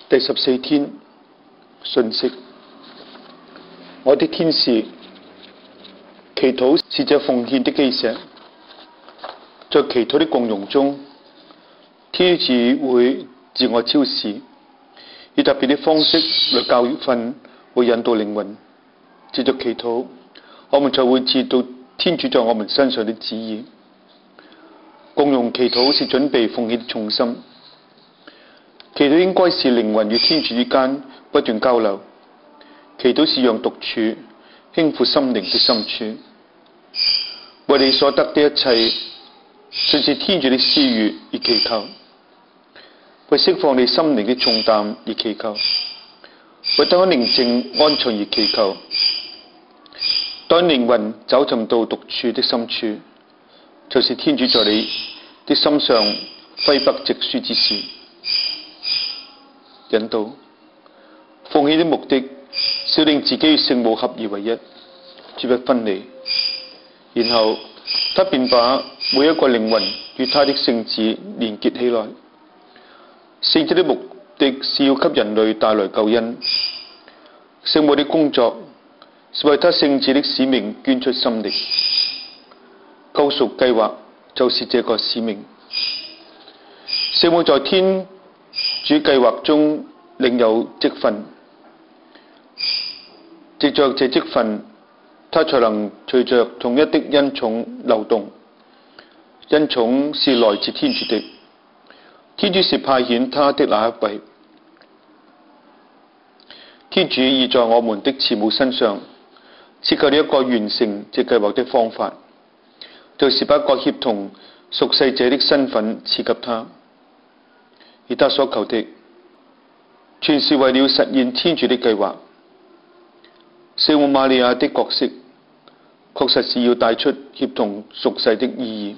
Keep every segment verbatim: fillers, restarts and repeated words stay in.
第十四天信息，我的天使，祈禱是這奉獻的基石。在祈禱的共融中，天主會自我超視，以特別的方式來教訓和引導靈魂。藉着祈禱，我們才會知道天主在我們身上的旨意。共融祈禱是準備奉獻的重心。祈禱應該是靈魂與天主之間不斷交流。祈禱是讓獨處輕撫心靈的深處，為你所得的一切順着天主的私語而祈求，為釋放你心靈的重擔而祈求，為得安寧靜安詳而祈求。當靈魂走尋到獨處的深處，就是天主在你的心上揮筆直書之時。引導奉獻的目的是令自己與聖母合而為一，絕不分離。然後他便把每一個靈魂與他的聖子連結起來。聖子的目的是要給人類帶來救恩，聖母的工作是為他聖子的使命捐出心力。救贖計劃就是這個使命。聖母在天主計劃中另有職分，藉着這職分，他才能隨着統一的恩寵流動。恩寵是來自天主的，天主是派遣他的那一位。天主已在我們的慈母身上設計了一個完成這計劃的方法，就是把個協同屬世者的身份賜給他。而他所求的，全是為了實現天主的計劃。聖母瑪利亞的角色，確實是要帶出協同屬世的意義。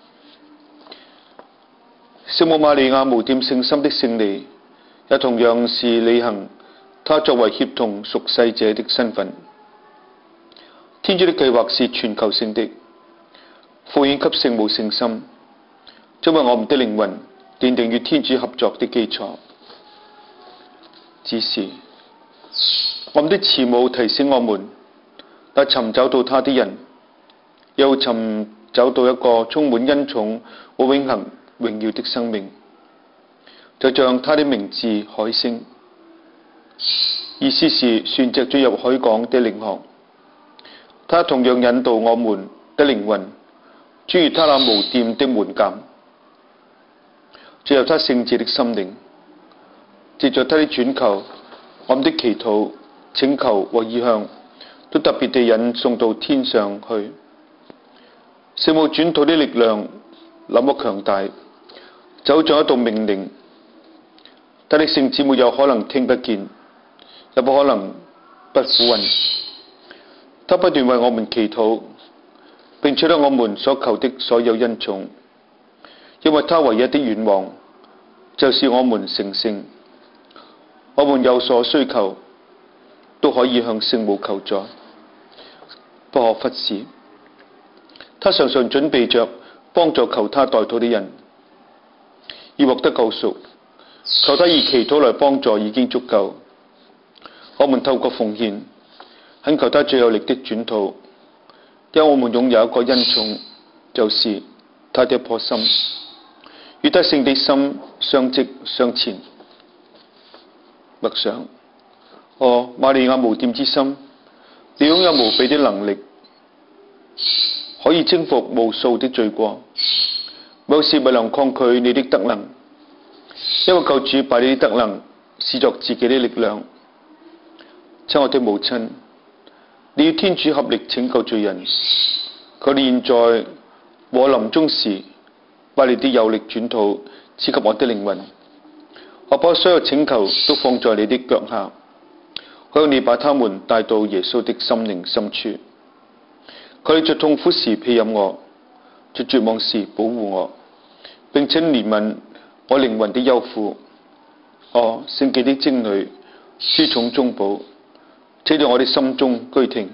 聖母瑪利亞無玷聖心的聖禮，也同樣是履行她作為協同屬世者的身份。天主的計劃是全球性的，奉獻給聖母聖心，將為我們的靈魂奠定與天主合作的基礎。只是我們的慈母提醒我們，那尋找到他的人，又尋找到一個充滿恩寵和永恆榮耀的生命，就像他的名字海星，意思是船隻進入海港的領航。他同樣引導我們的靈魂，穿越他那無玷的門檻，進入他聖子的心靈。藉着他的轉求，我們的祈禱、請求和意向都特別地引送到天上去。聖母轉禱的力量那麼強大，就好像一道命令，他的聖子沒有可能聽不見，也不可能不俯允。他不斷為我們祈禱，並取得我們所求的所有恩寵，因為他唯一的願望就是我們成聖。我們有所需求，都可以向聖母求助，不可忽視。他常常準備着幫助求他代禱的人，以獲得救贖。求他以祈禱來幫助已經足夠。我們透過奉獻，懇求他最有力的轉禱，因為我們擁有一個恩寵，就是他的一顆心，與他聖的心相即相前。默想，哦，瑪利亞無玷之心，你擁有無比的能力，可以征服無數的罪過，沒有事不能抗拒你的德能，因為救主把你的德能視作自己的力量。親愛的母親，你與天主合力拯救罪人，佢哋現在和我臨終時，把你的有力轉禱賜給我的靈魂。我把所有請求都放在你的腳下，向你把他們帶到耶穌的心靈深處。佢哋在痛苦時庇蔭我，在絕望時保護我，並且憐憫我靈魂的憂苦。哦，聖潔的貞女，書寵中保，請在我的心中居停。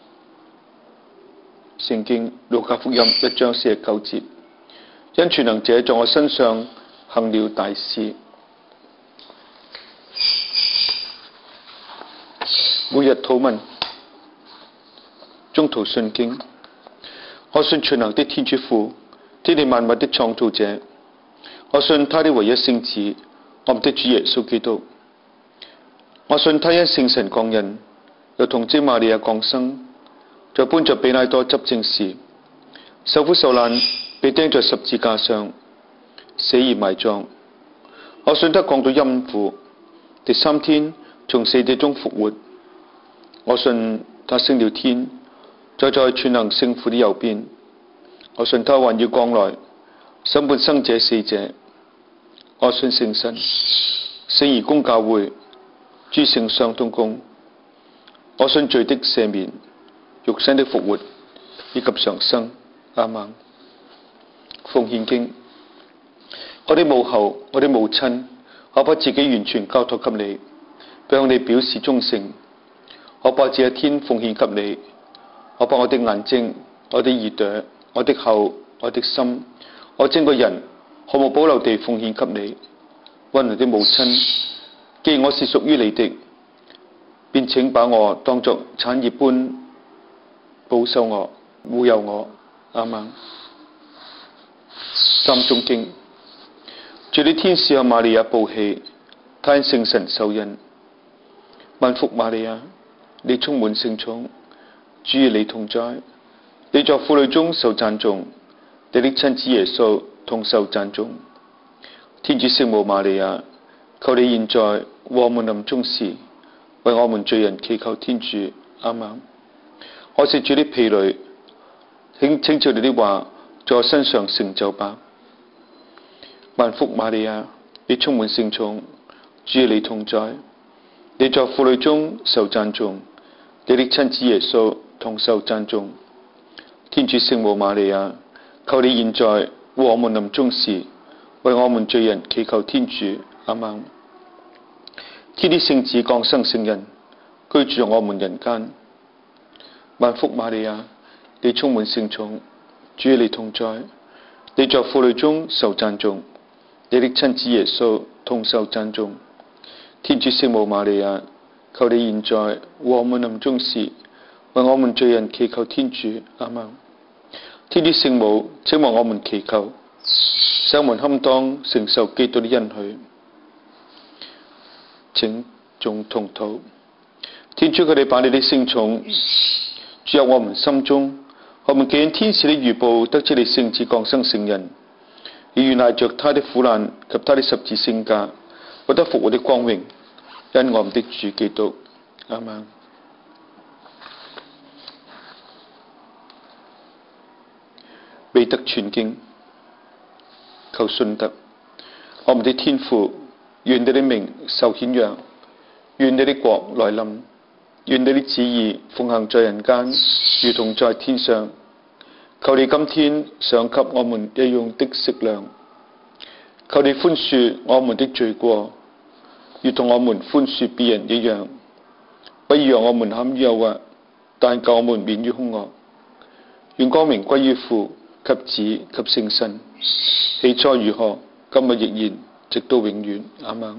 聖經路加福音一章四十九節，因全能者在我身上行了大事。 每日禱文，中途信經。我信全能的天主父，天地萬物的創造者。我信他的唯一聖子，我們的主耶穌基督。我信他因聖神降孕，又童貞瑪利亞降生，在搬着比拉多執政時，受苦受難，被釘在十字架上，死而埋葬。我信他降到陰府，第三天從死者中復活。我信他升了天，坐在全能聖父的右邊。我信他還要降來，審判生者死者。我信聖神，聖而公教會，諸聖相通公。我信罪的赦免，肉身的復活，以及常生。阿們。奉獻經。我的母后，我的母親，我把自己完全交託給你，並向你表示忠誠。我把這一天奉獻給你，我把我的眼睛、我的耳朵、我的口、我的心、我整個人，毫無保留地奉獻給你。溫柔的母親，既然我是屬於你的，便請把我當作產業般保守我、護佑我。阿們。三誦經。主的天使向瑪利亞報喜，她因聖神受孕。萬福瑪利亞，你充滿聖寵，主與你同在，你在婦女中受讚頌，你的親子耶穌同受讚頌。天主聖母瑪利亞，求你現在和我們臨終時，為我們罪人祈求天主。阿們。我是主的婢女，請請照你的話在我身上成就吧。萬福瑪利亞，你充滿聖寵，主與你同在，你在婦女中受讚頌，你的親子耶穌同受讚頌。天主聖母瑪利亞，求你現在和我們臨終時，為我們罪人祈求天主。阿們。天的聖子降生聖人，居住在我們人間。萬福瑪利亞，你充滿聖寵，主與你同在，你在婦女中受讚頌，你的親子耶穌同受讚頌。天主聖母瑪利亞，求你現在和我們臨終時，為我們罪人祈求天主。阿們。天主聖母，請為我們祈求，使我們堪當承受基督的恩許。請眾同禱。天主，佢哋把你的聖寵注入我們心中，我們既因天使的預報得知你聖子降生聖人，而願賴着他的苦難及他的十字聖架，獲得復活的光榮，因我們的主基督。阿們。未得傳經，求信德。我們的天父，願你的名受顯揚，願你的國來臨，願你的旨意奉行在人間，如同在天上。求你今天賞給我們日用的食糧，求你寬恕我們的罪過，如同我們寬恕別人一樣，不要讓我們陷於誘惑，但救我們免於兇惡。願光明歸於父及子及聖神，起初如何，今日亦然，直到永遠。阿們。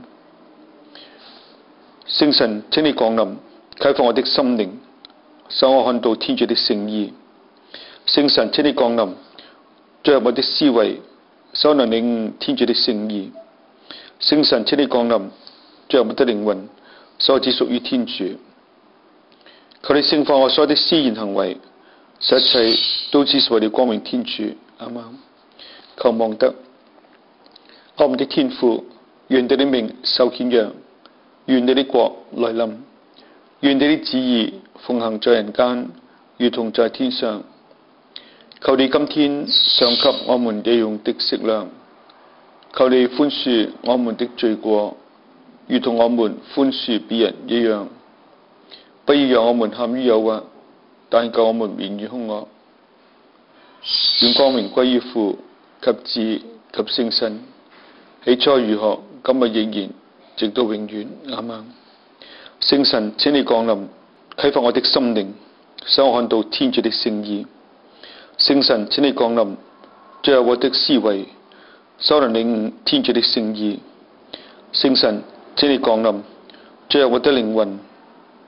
聖神，請你降臨，啟發我的心靈，使我看到天主的聖意。聖神，請你降臨，進入我的思維，使我能領悟天主的聖意。聖神，請你降臨，進入我的靈魂，使我只屬於天主。求你聖化我所有的思言行為，使一切都只是為了光榮天主。阿們。求望德。我們的天父，願你的名受顯揚，願你的國來臨，願你的旨意奉行在人間，如同在天上。求你今天賞給我們日用的食糧，求你寬恕我們的罪過，如同我們寬恕別人一樣，不要讓我們陷於誘惑，但救我們免於兇惡。願光榮歸於父及子及聖神，起初如何，今日亦然，直到永遠。阿們。聖神，請你降臨，啟發我的心靈，使我看到天主的聖意。聖神，請你降臨，進入我的思維，使我能領悟天主的聖意。聖神，請你降臨，進入我的靈魂，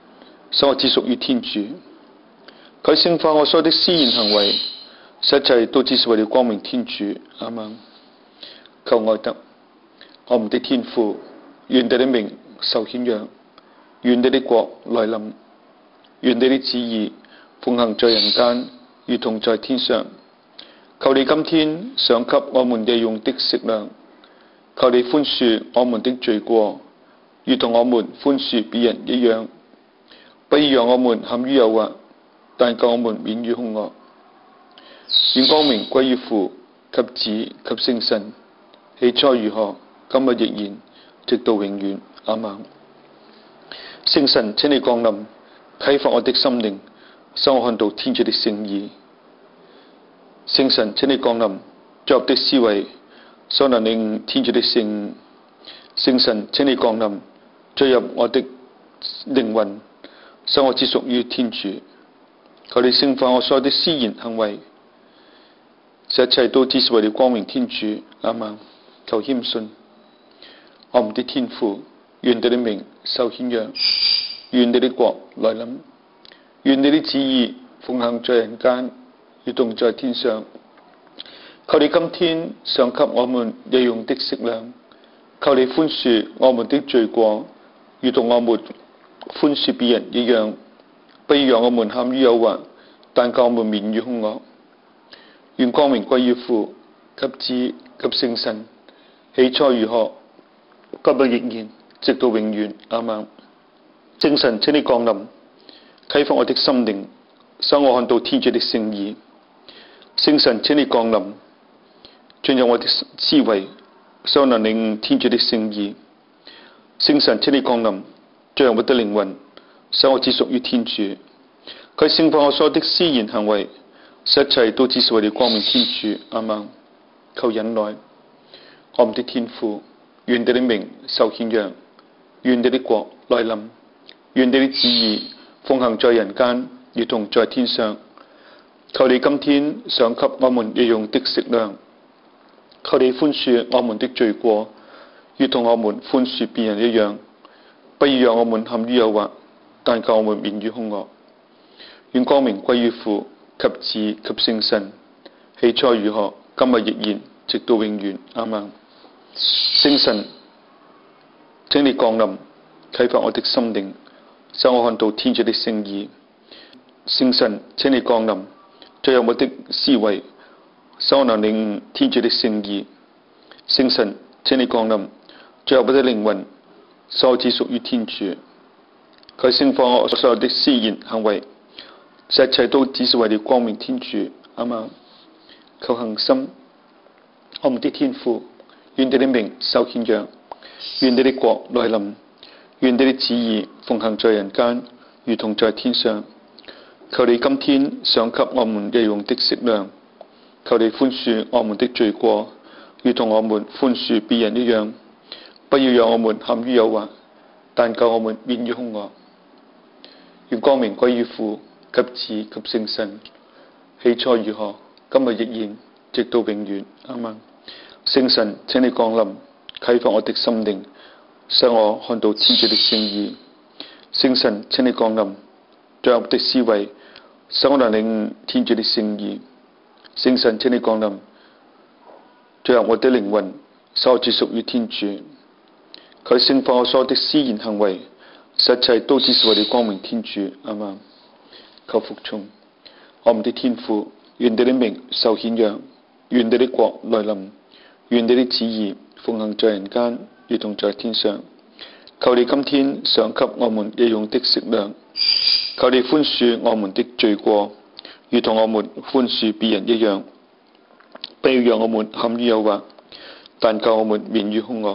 使我只屬於天主。佢聖化我所有的思言行為，一切都只是為了光明天主。阿們。求愛德，我們的天父，願你的名受顯揚，願你的國來臨，願你的旨意奉行在人間，如同在天上。求你今天賞給我們日用的食糧，求你寬恕我們的罪過，如同我們寬恕別人一樣，不要讓我們陷於誘惑，但救我們免於兇惡。願光明歸於父及子及聖神，起初如何，今日亦然，直到永遠。阿們。聖神，請你降臨，啟發我的心靈，使我看到天主的聖義。聖神，請你降臨，進入的思維，所能領悟天主的聖。聖神，請你降臨，進入我的靈魂，使我只屬於天主。求你聖化我所有的思言行為，一切都只是為了光明天主。阿們。求謙遜，我們的天父，願你的名受顯揚，願你的國來臨，願你的旨意奉行在人間，如同在天上。求你今天賞給我們日用的食糧，求你寬恕我們的罪過，如同我們寬恕別人一樣，不要讓我們陷於誘惑，但救我們免於兇惡。願光明歸於父及子及聖神，起初如何，今日亦然，直到永遠。阿們。聖神，請你降臨，啟發我的心靈，使我看到天主的聖義。聖神，請你降臨，進入我的思維，使我能領悟天主的聖義。聖神，請你降臨，進入我的靈魂，使我只屬於天主。佢聖化我所有的思言行為，一切都只是為了光明天主。阿們。求忍耐，我們的天父，願你的名受顯揚，願你的國來臨，願你的旨意奉行在人間，如同在天上。求你今天賞給我們日用的食糧，求你寬恕我們的罪過，如同我們寬恕別人一樣，不要讓我們陷於誘惑，但救我們免於兇惡。願光明歸於父及子及聖神，起初如何，今日亦然，直到永遠。阿們。聖神，請你降臨，啟發我的心靈，使我看到天主的聖義。聖神，請你降臨，進入我的思維，使我能領悟天主的聖義。聖神，請你降臨，進入我的靈魂，使我只屬於天主。佢聖化我所有的思言行為，一切都只是為了光明天主。阿們。求恒心，我們的天父，願你的名受顯揚，願你的國來臨，願你的旨意奉行在人間，如同在天上。求你今天賞給我們日用的食糧，求你寬恕我們的罪過，如同我們寬恕別人一樣，不要讓我們陷於誘惑，但救我們免於兇惡。願光明歸於父及子及聖神，起初如何，今日亦然，直到永遠。阿們。聖神，請你降臨，啟發我的心靈，使我看到天主的聖義。聖神，請你降臨，進入我的思維，使我能領悟天主的聖義。聖神，請你降臨，進入我的靈魂，使我只屬於天主。佢聖化我所有的思言行為，一切都只是為了光明天主。阿們。求服從，我們的天父，願你的名受顯揚，願你的國來臨，願你的旨意奉行在人間，如同在天上。求你今天賞給我們日用的食糧，求你寬恕我們的罪過，如同我們寬恕別人一樣，不要讓我們陷於誘惑，但救我們免於兇惡。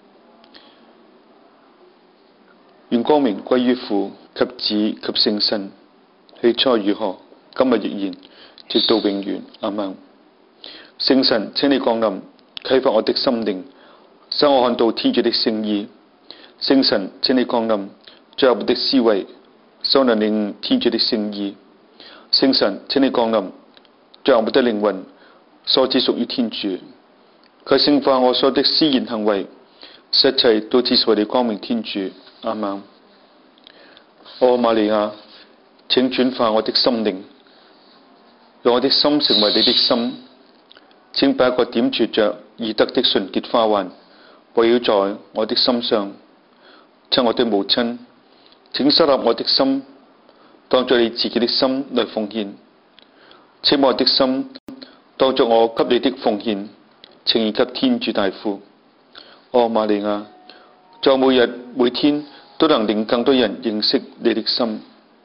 願光明歸於父及子及聖神，起初如何，今日亦然，直到永遠。阿們。聖神，請你降臨，啟發我的心靈，使我看到天主的聖義。聖神，請你降臨，進入我的思維，使我能領悟天主的聖義。聖神，請你降臨，進入我的靈魂，使我只屬於天主。佢聖化我所有的思言行為，一切都只是為了光明天主。阿們。 ô瑪利亞，請轉化我的心靈，讓我的心成為你的心。請把一個點綴着義德的純潔花環圍繞在我的心上。親愛的母親，請收納我的心，當作你自己的心來奉獻。請把我的心當作我給你的奉獻，呈現給天主大父。ô瑪利亞，在每日每天都能令更多人認識你的心。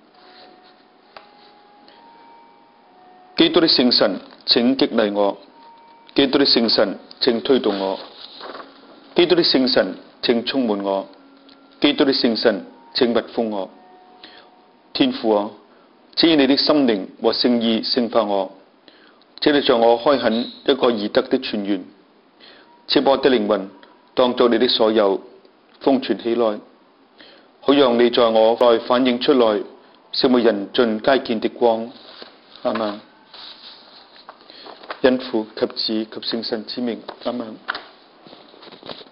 基督的聖神，請激勵我；基督的聖神，請推動我；基督的聖神，請充滿我；基督的聖神，請密封我。天父啊，請以你的心靈和聖意聖化我，請你向我開墾一個義德的泉源，請把我的靈魂當作你的所有，封存起來，好讓你在我內反映出來，成為人盡皆見的光。阿們。因父及子及聖神之名。阿們。